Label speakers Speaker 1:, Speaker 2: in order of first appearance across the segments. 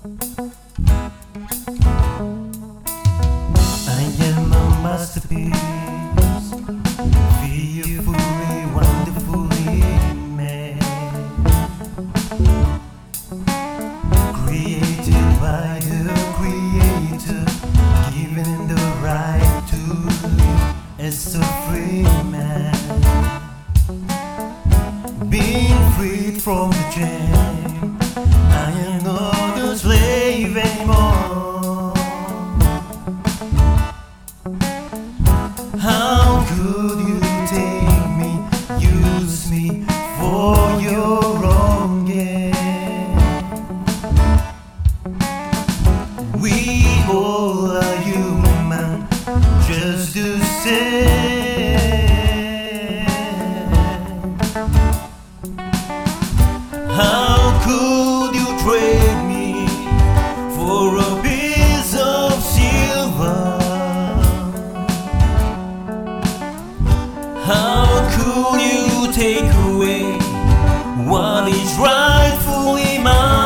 Speaker 1: I am a masterpiece, fearfully, wonderfully made, created by the Creator, given the right to live as a free man, being freed from the chain. I am not a slave anymore. How could you take me, use me for your own gain? We all are human, just the same. How could you trade me for a piece of silver? How could you take away what is rightfully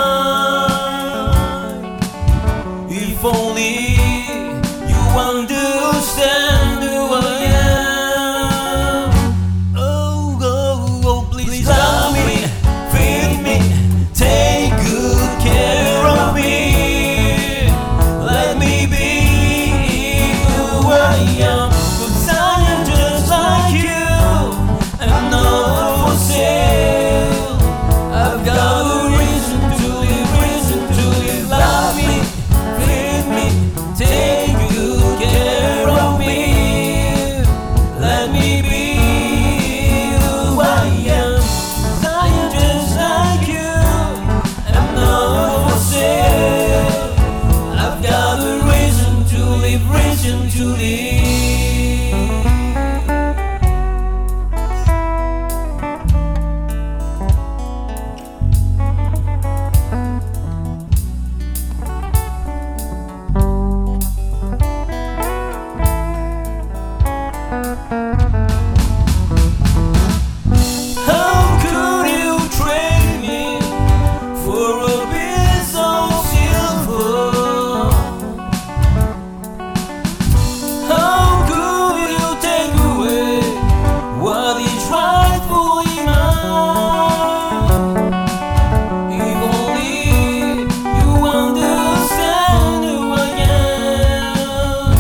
Speaker 1: mine? If only you understand who I am. Oh, oh, oh, please love me, feed me, take good care of me. Let me be who I am. 'Cause I am just like you, I'm not for sale. I've got a reason to live, reason to live. Love me, feed me, take good care of me. Let me be who I am. 'Cause I am just like you, I'm not for sale. I've got a reason to live, reason to live. How could you trade me for a piece of silver? How could you take away what is rightfully mine? If only you understand who I am.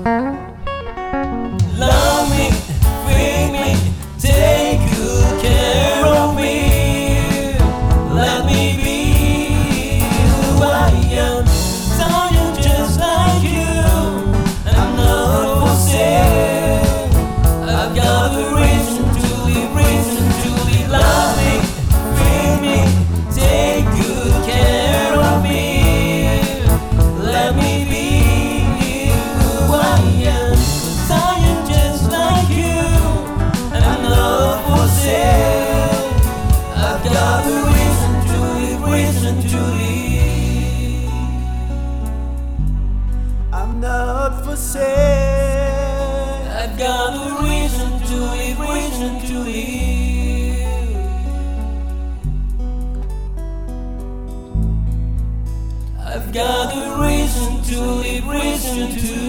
Speaker 1: Love me, feed me, take good care of me. Let me be who I am. 'Cause I am just like you, I'm not for sale. I've got a reason to live, reason to live. Love me, feed me, take good care of me. Let me be who I am. 'Cause I am just like you, I'm not for sale. I've got a reason to live, reason to live. I'm not for sale. I've got a reason to live, reason to live. I've got a reason to live, reason to